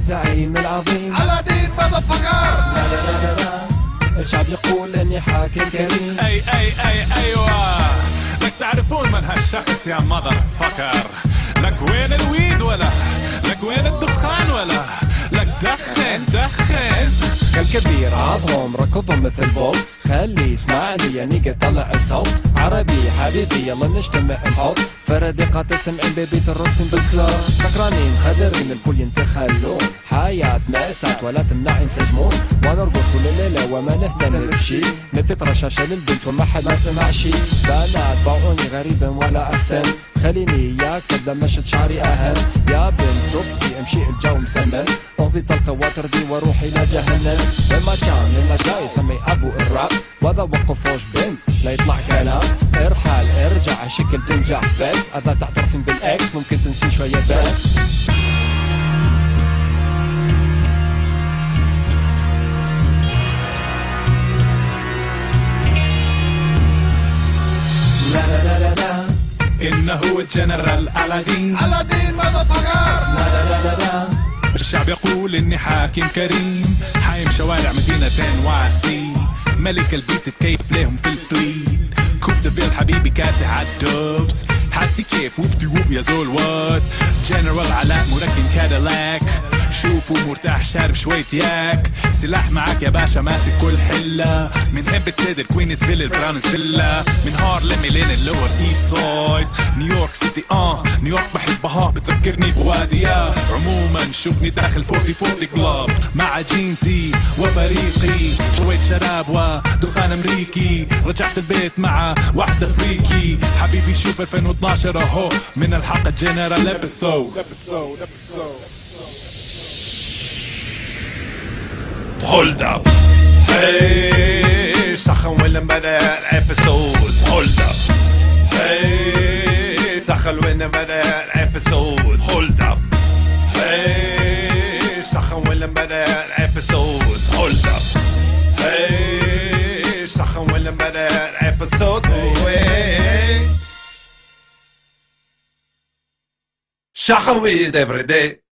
الزعيم العظيم علادين مذفقر. لا لا لا لا لا، الشعب يقول اني حاكم كريم. ايوه لك تعرفون من هالشخص يا مذر فكر. لك وين الويد ولا لك وين الدخان ولا لك دخن كالكبير عضهم ركضهم مثل بولت، خلي يسمعني يعني قد طلع الصوت. عربي حبيبي يلا نجتمع نحط فردقة تسمعين بيبيت الروكسين بالكلار. سكرانين خدرين الكل ينتخلون، حياة مأساة ولا تمنع ينسجمون. ونرقص كل ليلة وما نهتم بشي، نبت رشاشة للبنت وما حد ما سمع شي. بنات باعوني غريبا ولا أهتم، خليني ياك كذا مشت شعري أهم. يا بنت صبتي امشي الجو مسمم، أغضي الخواطر دي واروح إلى جهنم. لما كان جاي يسمي أبو الراب، وذا وقفوش بنت لا يطلع كلام. ارحل ارجع شكل تنجح بس، أذا تعترفين بالإكس ممكن تنسين شوية بس. لا لا لا لا لا، إنه الجنرال علادين. علادين مذفقر. لا لا لا لا لا، الشعب يقول اني حاكم كريم، حايم شوارع مدينة واسي، ملك البيت تكيف لهم في الفليت. كوب دبيل حبيبي كاسح عالدوبس، حاسي كيف وبدي وب يا زول وات. جنرال علاء مركن كاديلاك، شوفوا مرتاح شارب شوية ياك. سلاح معاك يا باشا ماسك كل حلة، من هب السيد الكوينزفيل البراونزفيلا، من هارلم لين اللور ايست سايد. نيويورك سيتي نيويورك بحبها بتذكرني بواديها. عموما شوفني داخل 40 كلاب مع جينزي وفريقي، شوية شراب ودخان امريكي. رجعت البيت مع واحدة فريكي، حبيبي شوف 2012 اهو من الحلقة جنرال ابيسود. Hold up. Hey, سخن وين بدأ الابيسود. Hold up. Hey, سخن وين بدأ الابيسود. Hold up. Hey, سخن وين بدأ الابيسود. Hold up. Hey, سخن وين بدأ الابيسود. Shaka weed every day.